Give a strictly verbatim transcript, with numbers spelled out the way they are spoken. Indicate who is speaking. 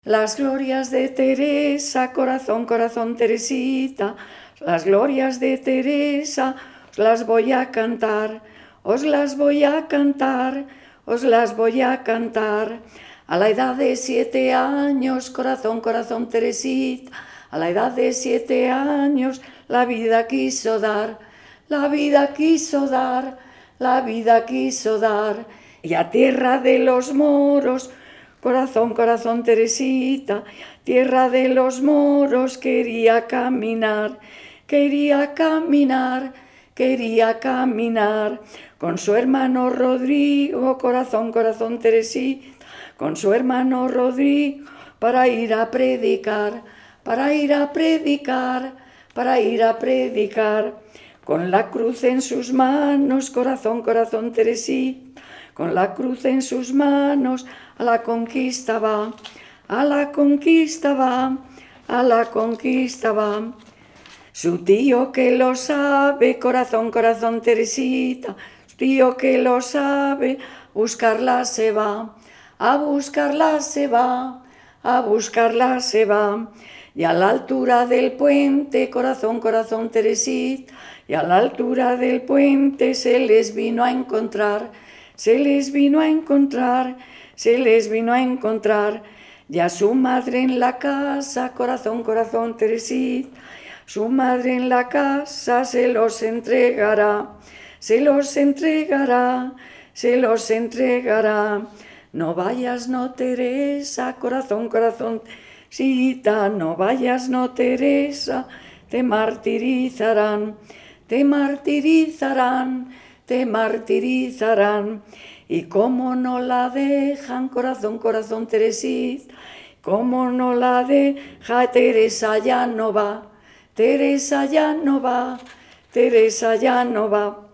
Speaker 1: Las glorias de Teresa, corazón, corazón, Teresita, las glorias de Teresa, os las voy a cantar, os las voy a cantar, os las voy a cantar. A la edad de siete años, corazón, corazón, Teresita, a la edad de siete años, la vida quiso dar, la vida quiso dar, la vida quiso dar. Y a tierra de los moros, corazón, corazón, Teresita, tierra de los moros quería caminar, quería caminar, quería caminar. Con su hermano Rodrigo, corazón, corazón, Teresita, con su hermano Rodrigo, para ir a predicar, para ir a predicar, para ir a predicar. Con la cruz en sus manos, corazón, corazón, Teresita, con la cruz en sus manos, a la conquista va, a la conquista va, a la conquista va. Su tío que lo sabe, corazón, corazón, Teresita, su tío que lo sabe, buscarla se va, a buscarla se va, a buscarla se va. Y a la altura del puente, corazón, corazón, Teresita, y a la altura del puente se les vino a encontrar, se les vino a encontrar, se les vino a encontrar. Ya su madre en la casa, corazón, corazón, Teresita, su madre en la casa se los entregará, se los entregará, se los entregará. No vayas, no, Teresa, corazón, corazón, Teresita, no vayas, no, Teresa, te martirizarán, te martirizarán, te martirizarán. Y cómo no la dejan, corazón, corazón, Teresita, cómo no la deja, Teresa ya no va, Teresa ya no va, Teresa ya no va.